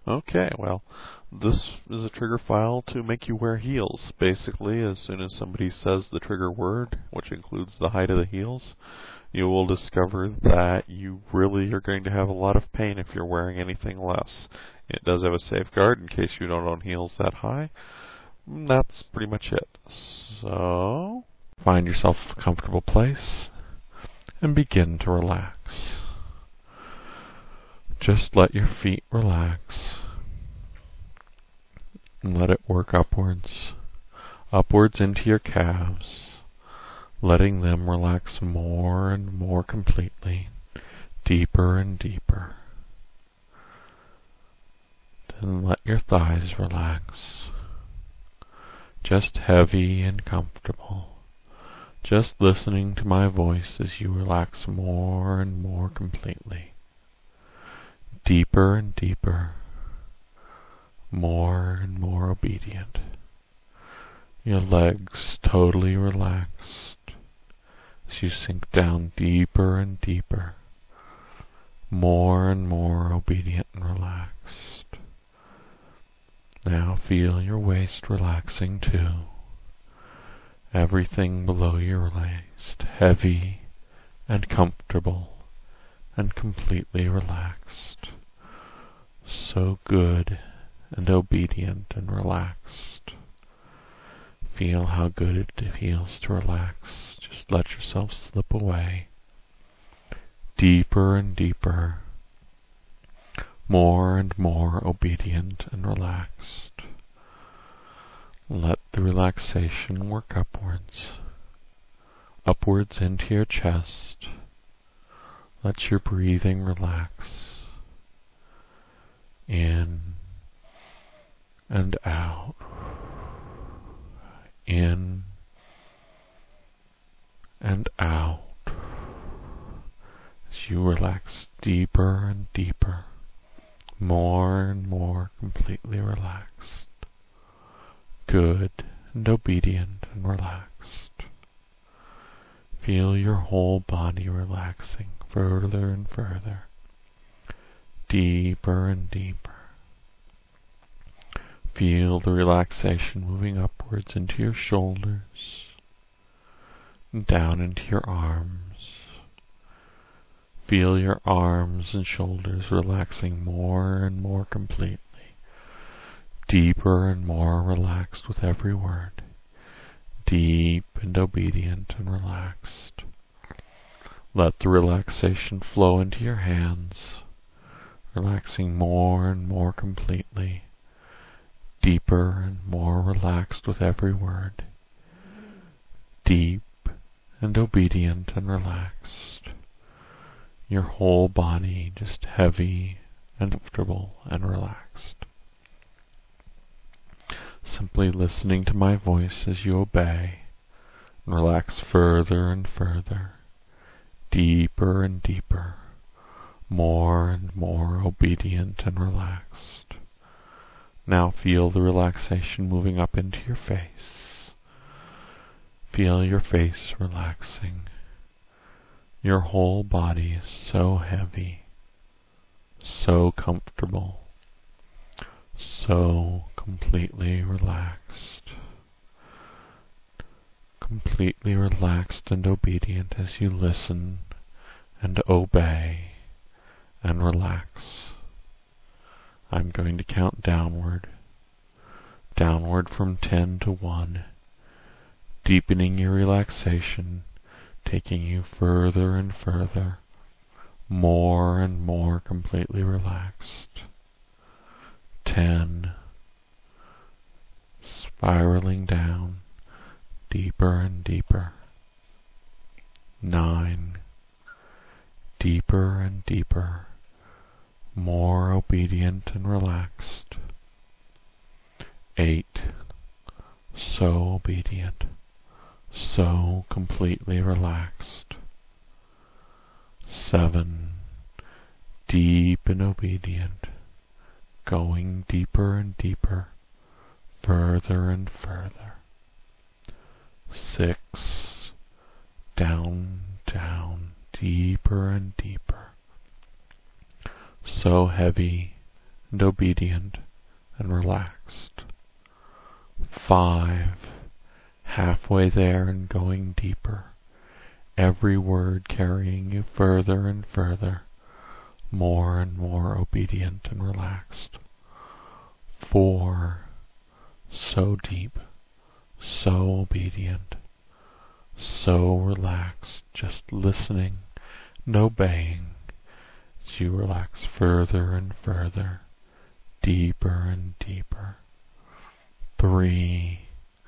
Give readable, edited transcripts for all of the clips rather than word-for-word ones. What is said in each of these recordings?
Okay, well, this is a trigger file to make you wear heels. Basically, as soon as somebody says the trigger word, which includes the height of the heels, you will discover that you really are going to have a lot of pain if you're wearing anything less. It does have a safeguard in case you don't own heels that high. That's pretty much it. So, find yourself a comfortable place and begin to relax. Just let your feet relax and let it work upwards into your calves, letting them relax more and more completely, deeper and deeper. Then let your thighs relax, just heavy and comfortable, just listening to my voice as you relax more and more completely, deeper and deeper, more and more obedient. Your legs totally relaxed as you sink down deeper and deeper, more and more obedient and relaxed. Now feel your waist relaxing too. Everything below your waist heavy and comfortable and completely relaxed. So good and obedient and relaxed. Feel how good it feels to relax. Just let yourself slip away. Deeper and deeper. More and more obedient and relaxed. Let the relaxation work upwards into your chest. Let your breathing relax. In and out. In and out. As you relax deeper and deeper, more and more completely relaxed, good and obedient and relaxed. Feel your whole body relaxing further and further, deeper and deeper. Feel the relaxation moving upwards into your shoulders, and down into your arms. Feel your arms and shoulders relaxing more and more completely, deeper and more relaxed with every word, deep and obedient and relaxed. Let the relaxation flow into your hands, relaxing more and more completely, deeper and more relaxed with every word, deep and obedient and relaxed. Your whole body just heavy and comfortable and relaxed. Simply listening to my voice as you obey, and relax further and further, deeper and deeper, more and more obedient and relaxed. Now feel the relaxation moving up into your face. Feel your face relaxing. Your whole body is so heavy, so comfortable, so completely relaxed. Completely relaxed and obedient as you listen and obey and relax. I'm going to count downward from 10 to 1, deepening your relaxation, taking you further and further, more and more completely relaxed. 10, spiraling down, deeper and deeper. 9, deeper and deeper, more obedient and relaxed. 8, so obedient, so completely relaxed. 7, deep and obedient, going deeper and deeper, further and further. 6, down, deeper and deeper, so heavy and obedient and relaxed. 5, halfway there and going deeper, every word carrying you further and further, more and more obedient and relaxed. 4, so deep, so obedient, so relaxed, just listening and obeying as you relax further and further, deeper and deeper. 3,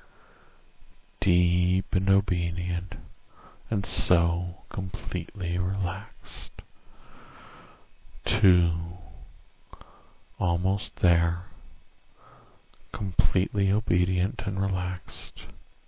deep and obedient, and so completely relaxed. 2, almost there, completely obedient and relaxed.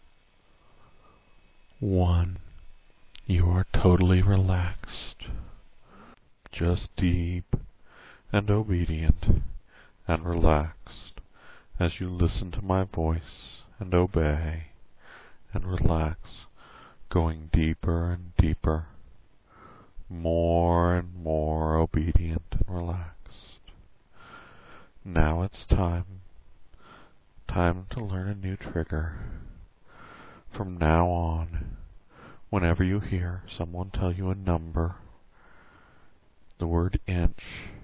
1, you are totally relaxed, just deep and obedient and relaxed as you listen to my voice and obey and relax, going deeper and deeper, more and more obedient and relaxed. Now it's time to learn a new trigger. From now on, whenever you hear someone tell you a number, the word inch,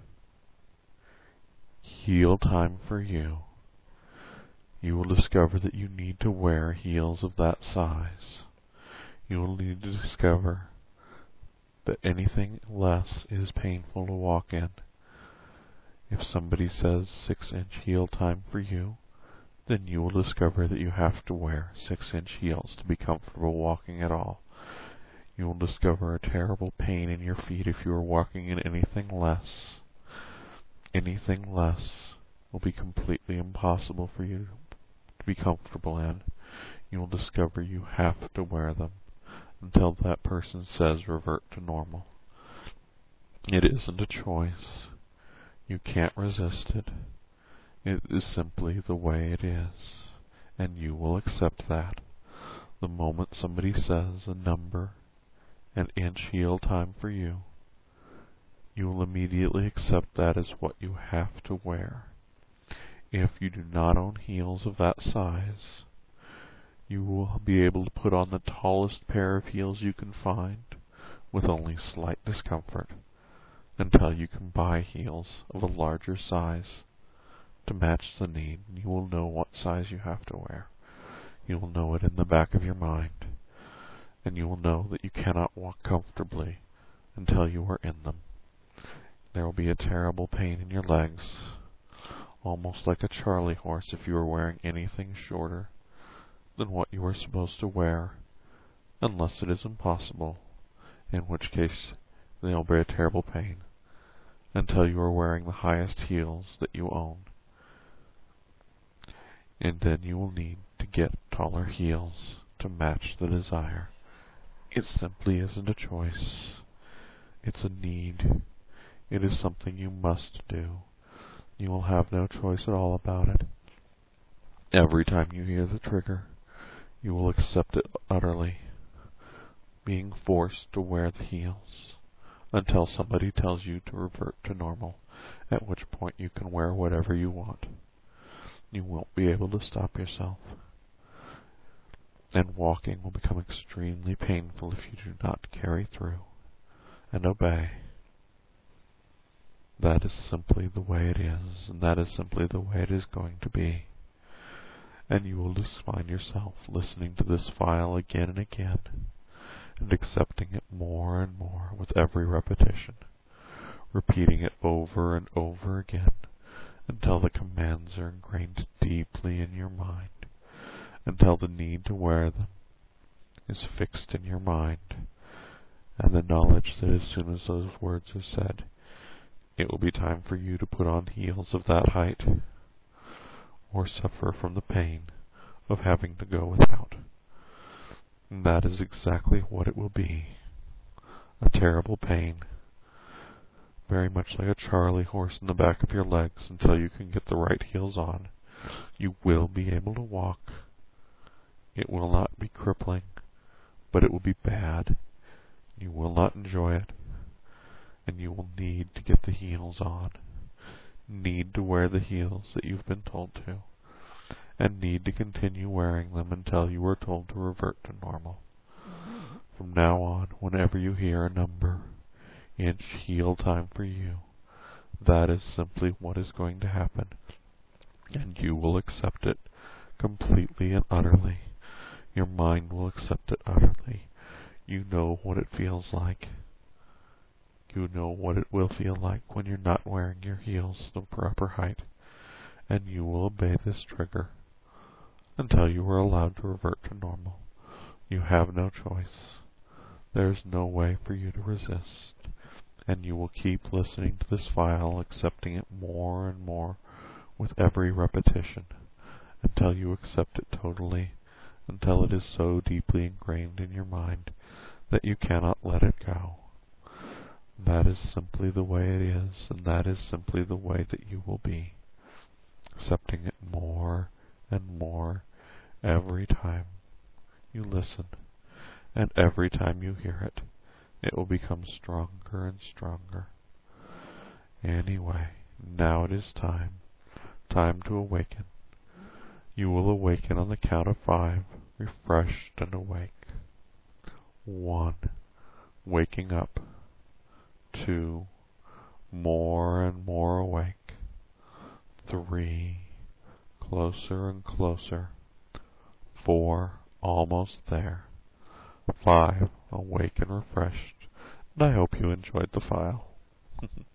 heel time for you, you will discover that you need to wear heels of that size. You will need to discover that anything less is painful to walk in. If somebody says 6-inch heel time for you, then you will discover that you have to wear 6-inch heels to be comfortable walking at all. You will discover a terrible pain in your feet if you are walking in anything less. Anything less will be completely impossible for you to be comfortable in. You will discover you have to wear them until that person says revert to normal. It isn't a choice. You can't resist it. It is simply the way it is, and you will accept that. The moment somebody says a number, an inch heel time for you, you will immediately accept that as what you have to wear. If you do not own heels of that size, you will be able to put on the tallest pair of heels you can find with only slight discomfort until you can buy heels of a larger size to match the need. You will know what size you have to wear. You will know it in the back of your mind, and you will know that you cannot walk comfortably until you are in them. There will be a terrible pain in your legs, almost like a Charlie horse if you are wearing anything shorter than what you are supposed to wear, unless it is impossible, in which case there will be a terrible pain until you are wearing the highest heels that you own. And then you will need to get taller heels to match the desire. It simply isn't a choice. It's a need. It is something you must do. You will have no choice at all about it. Every time you hear the trigger, you will accept it utterly, being forced to wear the heels until somebody tells you to revert to normal, at which point you can wear whatever you want. You won't be able to stop yourself, and walking will become extremely painful if you do not carry through and obey. That is simply the way it is, and that is simply the way it is going to be. And you will just find yourself listening to this file again and again, and accepting it more and more with every repetition, repeating it over and over again until the commands are ingrained deeply in your mind, until the need to wear them is fixed in your mind, and the knowledge that as soon as those words are said, it will be time for you to put on heels of that height, or suffer from the pain of having to go without. And that is exactly what it will be. A terrible pain, very much like a Charlie horse in the back of your legs until you can get the right heels on. You will be able to walk. It will not be crippling, but it will be bad. You will not enjoy it, and you will need to get the heels on. need to wear the heels that you've been told to, and need to continue wearing them until you are told to revert to normal. From now on, whenever you hear a number, inch heel time for you, that is simply what is going to happen, and you will accept it completely and utterly. Your mind will accept it utterly. You know what it feels like. You know what it will feel like when you're not wearing your heels the proper height, and you will obey this trigger until you are allowed to revert to normal. You have no choice. There is no way for you to resist, and you will keep listening to this file, accepting it more and more with every repetition, until you accept it totally, until it is so deeply ingrained in your mind that you cannot let it go. That is simply the way it is, and that is simply the way that you will be, accepting it more and more every time you listen, and every time you hear it. It will become stronger and stronger. Anyway, now it is time to awaken. You will awaken on the count of 5, refreshed and awake. 1, waking up. 2, more and more awake. 3, closer and closer. 4, almost there. 5, awake and refreshed. And I hope you enjoyed the file.